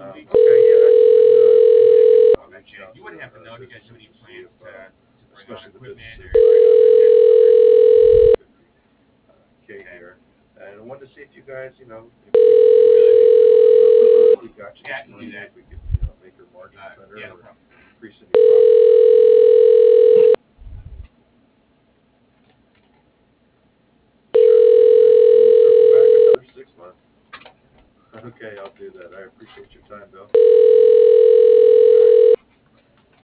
Okay, yeah, that's reach out to businesses and just see if, especially the businesses that I have here in Southern 50 K here, and I wanted to see if you guys, if we could do anything if we got you this money, if we could, make your margins better or increase any profits. Sure, makes sense. You want to circle back another 6 months? Okay, I'll do that. I appreciate your time, Bill.